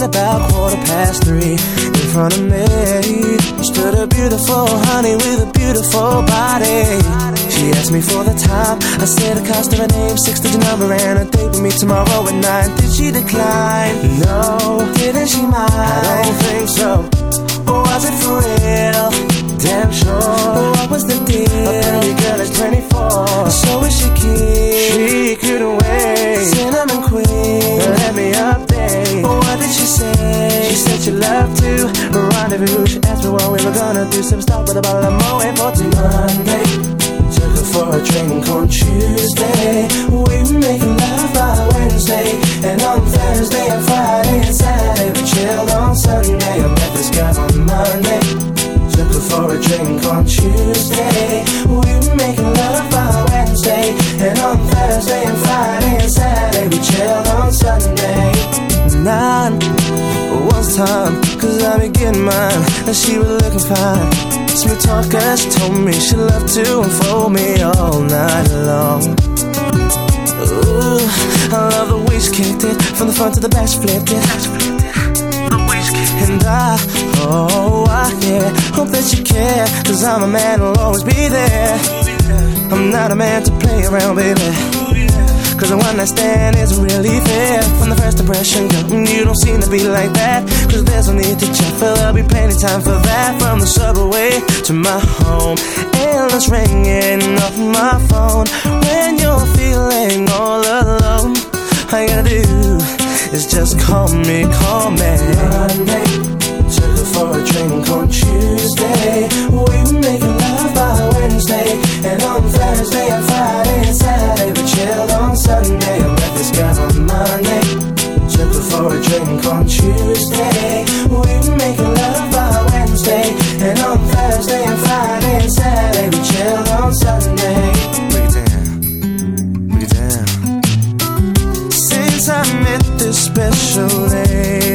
about 3:15. In front of me stood a beautiful honey with a beautiful body. She asked me for the time. I said the cost of her name, 6-digit number, and a date with me tomorrow at 9. Did she decline? No. Didn't she mind? I don't think so. Or was it for real? Damn sure. What was the deal? A pretty girl is 24, so is she keen? She couldn't wait. Cinnamon queen, let me update. What did she say? She said she loved to rendezvous. She asked me what we were gonna do. Some stop with a bottle of Moet for Monday. Took her for a drink on Tuesday. We were making love by Wednesday. And on Thursday and Friday and Saturday we chilled on Sunday. I met this guy on Monday. Took her for a drink on Tuesday. We were making love by Wednesday. And on Thursday and Friday and Saturday we chilled on Sunday. 9 was time, cause I be getting mine. And she was looking fine. Smooth talker, she told me she loved to unfold me all night long. Ooh, I love the way she kicked it. From the front to the back she flipped it. And yeah, hope that you care, cause I'm a man who'll always be there. I'm not a man to play around, baby, cause the one night stand isn't really fair. From the first impression, girl, you don't seem to be like that. Cause there's no need to check, for there'll be plenty time for that. From the subway to my home, endless ringing off my phone. When you're feeling all alone, all you gotta do is just call me. Monday, took her for a drink on Tuesday. We were making love by Wednesday. And on Thursday and Friday and Saturday we chilled on Sunday. I met this guy on Monday. Took her for a drink on Tuesday. We were making love by Wednesday. And on Thursday and Friday and Saturday we chilled on Sunday. Break it down. Since I met this special lady,